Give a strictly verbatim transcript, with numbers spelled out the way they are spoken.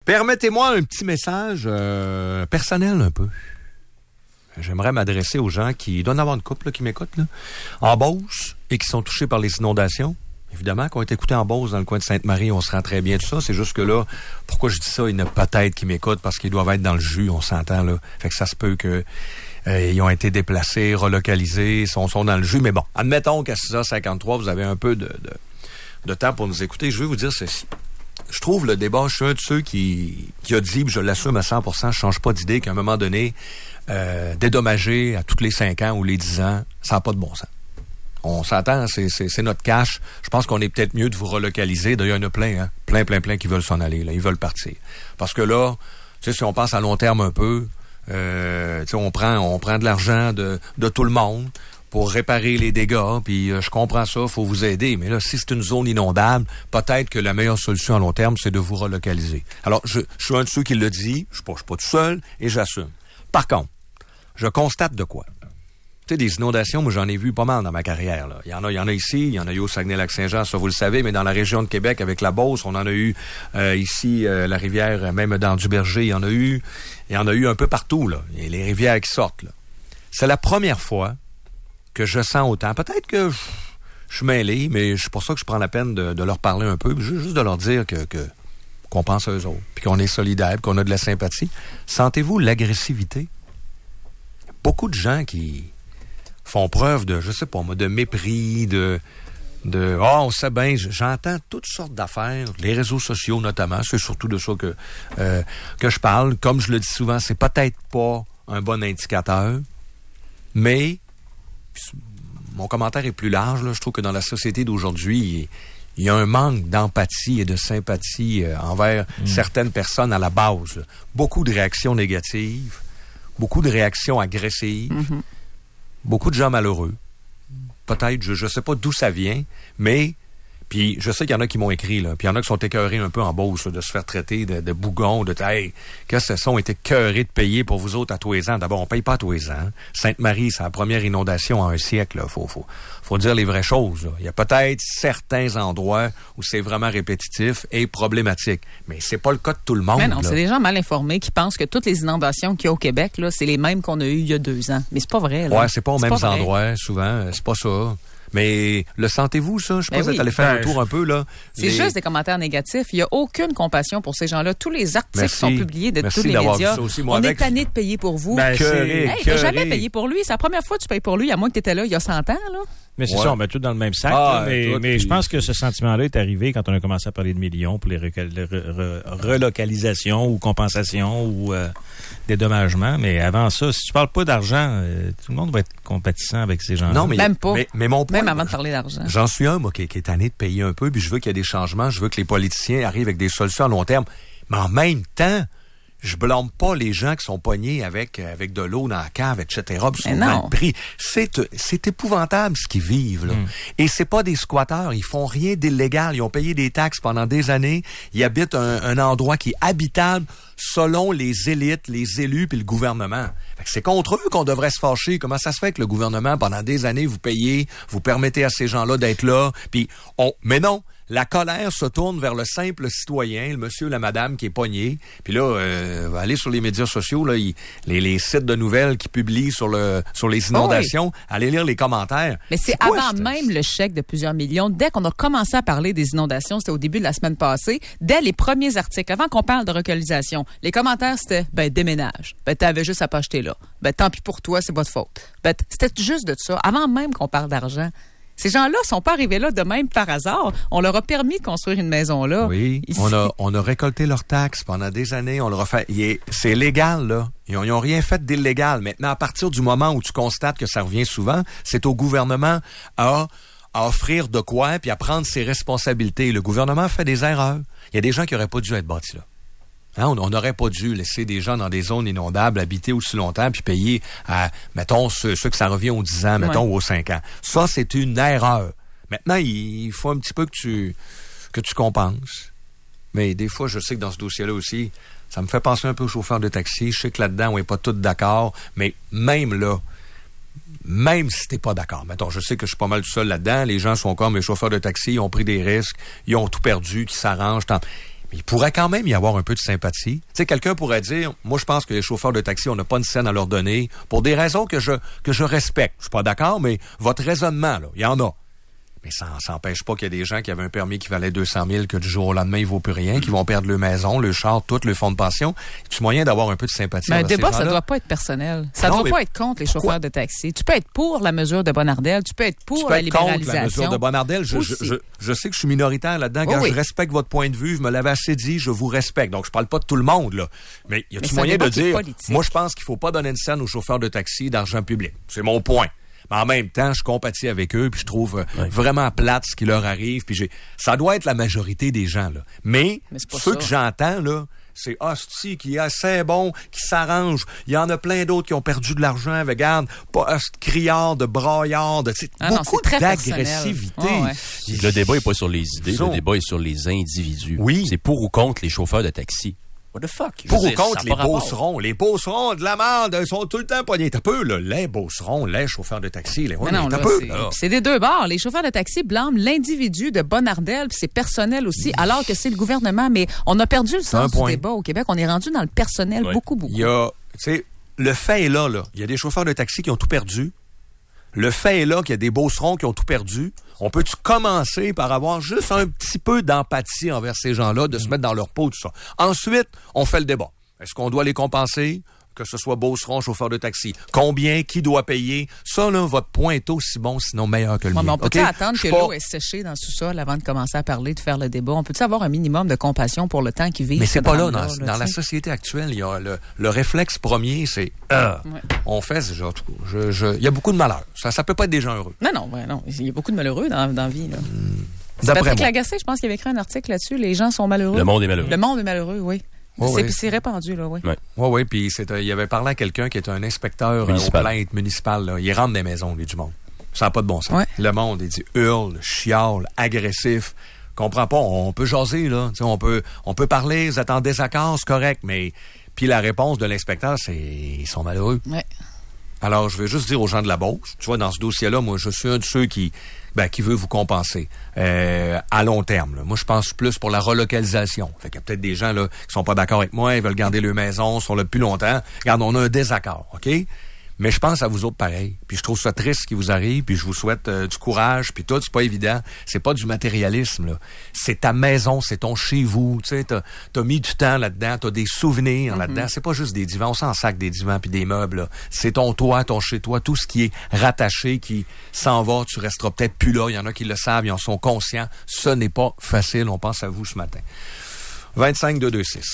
Permettez-moi un petit message euh, personnel un peu. J'aimerais m'adresser aux gens qui doivent en avoir une couple là, qui m'écoutent, là, en Beauce et qui sont touchés par les inondations. Évidemment, qu'on est écouté en Beauce, dans le coin de Sainte-Marie, on se rend très bien de ça. C'est juste que là, pourquoi je dis ça, il y en a peut-être qui m'écoutent parce qu'ils doivent être dans le jus, on s'entend là. Fait que ça se peut que euh, ils ont été déplacés, relocalisés, sont, sont dans le jus. Mais bon, admettons qu'à six heures cinquante-trois, vous avez un peu de, de, de temps pour nous écouter. Je vais vous dire ceci. Je trouve le débat, je suis un de ceux qui, qui a dit, puis je l'assume à cent pour cent, je change pas d'idée qu'à un moment donné, euh, dédommager à tous les cinq ans ou les dix ans, ça n'a pas de bon sens. On s'entend, c'est, c'est, c'est notre cash. Je pense qu'on est peut-être mieux de vous relocaliser. D'ailleurs, il y en a plein, hein? Plein, plein, plein qui veulent s'en aller, là. Ils veulent partir. Parce que là, tu sais, si on pense à long terme un peu, euh, tu sais, on prend, on prend de l'argent de, de tout le monde pour réparer les dégâts, puis euh, je comprends ça, faut vous aider. Mais là, si c'est une zone inondable, peut-être que la meilleure solution à long terme, c'est de vous relocaliser. Alors, je, je suis un de ceux qui le dit, je suis pas, je suis pas tout seul, et j'assume. Par contre, je constate de quoi? Tu sais, des inondations, moi, j'en ai vu pas mal dans ma carrière, là. Il y en a, il y en a ici, il y en a eu au Saguenay-Lac-Saint-Jean, ça vous le savez, mais dans la région de Québec, avec la Beauce, on en a eu euh, ici, euh, la rivière, même dans Duberger, il y en a eu, il y en a eu un peu partout, là. Il y a les rivières qui sortent, là. C'est la première fois que je sens autant. Peut-être que je, je suis mêlé, mais c'est pour ça que je prends la peine de, de leur parler un peu, juste de leur dire que, que qu'on pense à eux autres, puis qu'on est solidaires, qu'on a de la sympathie. Sentez-vous l'agressivité? Beaucoup de gens qui font preuve de, je sais pas moi, de mépris, de, de, ah, oh, on sait bien, j'entends toutes sortes d'affaires, les réseaux sociaux notamment, c'est surtout de ça que, euh, que je parle. Comme je le dis souvent, c'est peut-être pas un bon indicateur, mais mon commentaire est plus large, là. Je trouve que dans la société d'aujourd'hui, il y a un manque d'empathie et de sympathie euh, envers mmh. certaines personnes à la base, là. Beaucoup de réactions négatives, beaucoup de réactions agressives, mmh. beaucoup de gens malheureux. Peut-être, je ne sais pas d'où ça vient, mais puis je sais qu'il y en a qui m'ont écrit, là, puis il y en a qui sont écœurés un peu en Beauce, là, de se faire traiter de, de bougon, de hey, qu'est-ce que ce sont, été écœurés de payer pour vous autres à tous les ans. D'abord, on paye pas à tous les ans. Sainte-Marie, c'est la première inondation en un siècle, là. Faut, faut, faut dire les vraies choses, là. Il y a peut-être certains endroits où c'est vraiment répétitif et problématique, mais c'est pas le cas de tout le monde. Mais non, là. C'est des gens mal informés qui pensent que toutes les inondations qu'il y a au Québec, là, c'est les mêmes qu'on a eues il y a deux ans. Mais c'est pas vrai, là. Ouais, c'est pas aux c'est mêmes pas endroits, souvent. C'est pas ça. Mais le sentez-vous, ça? Je sais pas ben si oui. vous êtes allé faire ben, un tour un peu, là. C'est les... juste des commentaires négatifs. Il n'y a aucune compassion pour ces gens-là. Tous les articles Merci. sont publiés de Merci tous les d'avoir médias. vu ça aussi, moi, On avec... est tanné de payer pour vous. Ben, Cœuré, hey, cœuré. t'as jamais payé pour lui. C'est la première fois que tu payes pour lui, à moins que tu étais là il y a cent ans, là. Mais c'est Ouais. ça, on met tout dans le même sac. Ah, là, mais tout, mais puis... je pense que ce sentiment-là est arrivé quand on a commencé à parler de millions pour les, recal- les re- re- relocalisations ou compensations ou euh, dédommagements. Mais avant ça, si tu parles pas d'argent, euh, tout le monde va être compatissant avec ces gens-là. Non, mais, Même pas. Mais, mais mon point, Même avant de parler d'argent. J'en suis un, moi, qui, qui est tanné de payer un peu, puis je veux qu'il y ait des changements, je veux que les politiciens arrivent avec des solutions à long terme. Mais en même temps, je blâme pas les gens qui sont pognés avec avec de l'eau dans la cave, et cetera. Puis sont mal pris. C'est c'est épouvantable ce qu'ils vivent là. Mm. Et c'est pas des squatteurs, ils font rien d'illégal. Ils ont payé des taxes pendant des années. Ils habitent un, un endroit qui est habitable selon les élites, les élus puis le gouvernement. Fait que c'est contre eux qu'on devrait se fâcher. Comment ça se fait que le gouvernement pendant des années vous payez, vous permettez à ces gens-là d'être là, puis on. Mais non. La colère se tourne vers le simple citoyen, le monsieur, la madame qui est pogné. Puis là, euh, allez sur les médias sociaux, là, il, les, les sites de nouvelles qui publient sur le sur les inondations, oh oui. Allez lire les commentaires. Mais c'est, c'est quoi, avant c'est... même le chèque de plusieurs millions. Dès qu'on a commencé à parler des inondations, c'était au début de la semaine passée, dès les premiers articles, avant qu'on parle de relocalisation, les commentaires, c'était « ben déménage, ben t'avais juste à pas acheter là, ben tant pis pour toi, c'est votre faute ». Ben c'était juste de ça, avant même qu'on parle d'argent. Ces gens-là sont pas arrivés là de même par hasard. On leur a permis de construire une maison là. Oui, Ici. on a on a récolté leurs taxes pendant des années. On leur a fait. Est, c'est légal là. Ils ont, ils ont rien fait d'illégal. Maintenant, à partir du moment où tu constates que ça revient souvent, c'est au gouvernement à à offrir de quoi puis à prendre ses responsabilités. Le gouvernement fait des erreurs. Il y a des gens qui auraient pas dû être bâtis là. Hein, on n'aurait pas dû laisser des gens dans des zones inondables habiter aussi longtemps puis payer à, mettons, ceux, ceux que ça revient aux dix ans, mettons, ouais. ou aux cinq ans. Ça, c'est une erreur. Maintenant, il faut un petit peu que tu que tu compenses. Mais des fois, je sais que dans ce dossier-là aussi, ça me fait penser un peu aux chauffeurs de taxi. Je sais que là-dedans, on n'est pas tous d'accord, mais même là, même si t'es pas d'accord, mettons, je sais que je suis pas mal tout seul là-dedans, les gens sont comme les chauffeurs de taxi, ils ont pris des risques, ils ont tout perdu, qui s'arrangent. Tant... Mais il pourrait quand même y avoir un peu de sympathie. Tu sais, quelqu'un pourrait dire, moi, je pense que les chauffeurs de taxi, on n'a pas une scène à leur donner pour des raisons que je que je respecte. Je suis pas d'accord, mais votre raisonnement, là, il y en a. Mais ça n'empêche pas qu'il y a des gens qui avaient un permis qui valait deux cent mille, que du jour au lendemain, il vaut plus rien, qui vont perdre leur maison, leur char, tout, le fonds de pension. C'est moyen d'avoir un peu de sympathie. Mais un débat, ça doit pas être personnel. Ça non, doit pas être contre les chauffeurs pourquoi? de taxi. Tu peux être pour la mesure de Bonardel, tu peux être pour tu peux la être libéralisation. Contre la mesure de Bonardel. Je, je, je, je sais que je suis minoritaire là-dedans. Oh, Quand oui. je respecte votre point de vue, je me l'avais assez dit, je vous respecte. Donc, je parle pas de tout le monde, là. Mais y a-tu moyen de dire, moi, je pense qu'il faut pas donner une scène aux chauffeurs de taxi d'argent public. C'est mon point. Mais en même temps, je compatis avec eux, puis je trouve euh, oui. vraiment plate ce qui leur arrive. Puis j'ai, ça doit être la majorité des gens, là. Mais, Mais ceux ça. que j'entends, là, c'est hostie qui est assez bon, qui s'arrange. Il y en a plein d'autres qui ont perdu de l'argent. Regarde, pas criard, de braillard, de ah beaucoup non, d'agressivité. Oh, ouais. Le débat est pas sur les idées, so, le débat est sur les individus. Oui. C'est pour ou contre les chauffeurs de taxi. What the fuck? Pour ou contre les beaucerons. Les beaucerons de la merde, ils sont tout le temps poignés. T'as peu, là. Les beaucerons, les chauffeurs de taxi. Les... Ouais, non, t'as là, peu. C'est... Là. c'est des deux bords. Les chauffeurs de taxi blâment l'individu de Bonardel, puis c'est personnel aussi, alors que c'est le gouvernement. Mais on a perdu le sens du débat au Québec. On est rendu dans le personnel ouais. beaucoup, beaucoup. Il y a, tu sais, le fait est là, là. Il y a des chauffeurs de taxi qui ont tout perdu. Le fait est là qu'il y a des beaucerons qui ont tout perdu. On peut-tu commencer par avoir juste un petit peu d'empathie envers ces gens-là, de se mettre dans leur peau, tout ça. Ensuite, on fait le débat. Est-ce qu'on doit les compenser? Que ce soit beauceron, chauffeur de taxi. Combien? Qui doit payer? Ça, là, votre point est aussi bon, sinon meilleur que le ouais, mien. Mais on peut-tu okay? attendre que pas... l'eau est séchée dans le sous-sol avant de commencer à parler, de faire le débat? On peut-tu avoir un minimum de compassion pour le temps qu'ils vivent? Mais c'est pas là. Dans, là, dans la société actuelle, il y a le, le réflexe premier, c'est euh, ouais. on fait ce genre. Je, je, il y a beaucoup de malheur. Ça, ça peut pas être des gens heureux. Non, non, ouais, non. Il y a beaucoup de malheureux dans, dans la vie, là. Mmh. C'est Patrick Lagacé, je pense qu'il avait écrit un article là-dessus. Les gens sont malheureux. Le monde est malheureux. Le monde est malheureux, oui. Oh, c'est, oui. c'est répandu, là, oui. Oui, oui, ouais, puis il avait parlé à quelqu'un qui est un inspecteur municipal. aux plaintes municipales. Là. Il rentre des maisons, lui, du monde. Ça n'a pas de bon sens. Ouais. Le monde, il dit hurle, chiale, agressif. Comprends pas, on peut jaser, là. T'sais, on peut on peut parler, vous êtes en désaccord, c'est correct, mais... Puis la réponse de l'inspecteur, c'est ils sont malheureux. Ouais. Alors, je veux juste dire aux gens de la Beauce, tu vois, dans ce dossier-là, moi, je suis un de ceux qui... Ben, qui veut vous compenser euh, à long terme. Là. Moi, je pense plus pour la relocalisation. Fait qu'il y a peut-être des gens là qui sont pas d'accord avec moi, ils veulent garder leur maison, sont là depuis longtemps. Regarde, on a un désaccord, OK? Mais je pense à vous autres pareil. Puis je trouve ça triste ce qui vous arrive, puis je vous souhaite euh, du courage, puis tout, c'est pas évident. C'est pas du matérialisme, là. C'est ta maison, c'est ton chez vous, tu sais, t'as, t'as mis du temps là-dedans, t'as des souvenirs mm-hmm. là-dedans. C'est pas juste des divans, on s'en sac des divans puis des meubles, là. C'est ton toit, ton chez-toi, tout ce qui est rattaché, qui s'en va, tu resteras peut-être plus là. Il y en a qui le savent, ils en sont conscients. Ce n'est pas facile, on pense à vous ce matin. vingt-cinq deux deux six